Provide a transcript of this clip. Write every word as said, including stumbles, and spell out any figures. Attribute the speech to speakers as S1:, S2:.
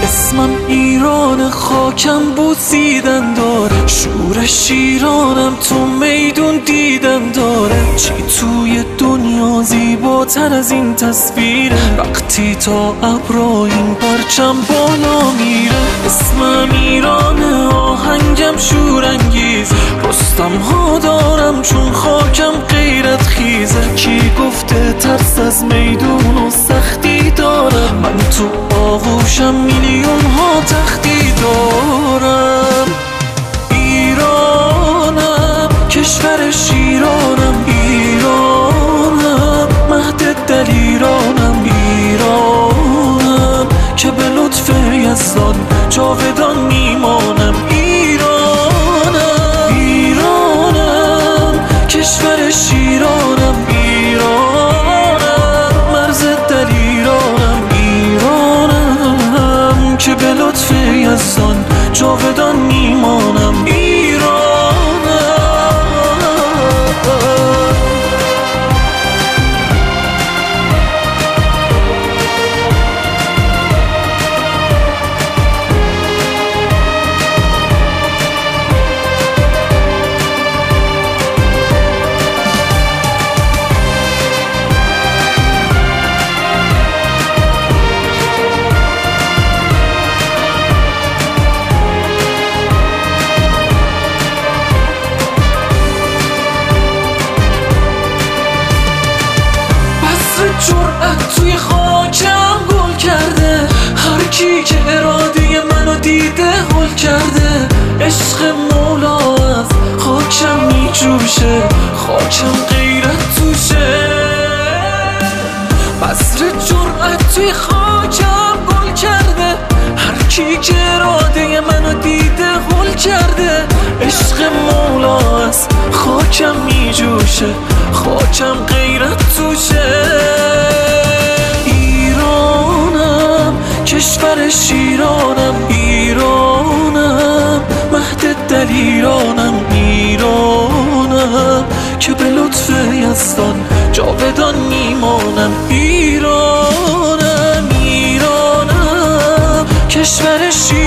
S1: اسمم ایران، خاکم بوسیدن داره، شور شیرانم تو میدون دیدن داره. چی توی دنیا زیباتر از این تصویره، وقتی تا ابرا این پرچم بالا میره. اسمم ایرانه، آهنگم شورانگیز، رستم ها دارم چون خاکم غیرت خیزه. کی گفته ترس از میدون و سختی دارم، من تو آغوشم میلیون ها تختی دارم. ایرانم کشور شیرانم، ایرانم مهد دلیرانم، ایرانم که به لطف یزدان جاودان میمانم. ایرانم ایرانم کشور شیرانم، ایرانم مرز دلیرانم، ایرانم که به لطف یزدان جاودان میمانم. جرأت توی خاکم گل کرده، هر کی که اراده منو دیده هل کرده. عشق مولا از خاکم میجوشه، خاکم غیرت توشه. بذر جرأت توی خاکم گل کرده، هر کی که اراده منو دیده هل کرده. عشق مولا از خاکم میجوشه، خاکم غیرت توشه. ایرانم کشور شیرانم، ایرانم مهد دلیرانم، ایرانم که به لطف یزدان جاودان میمانم. ایرانم ایرانم کشور شیرانم.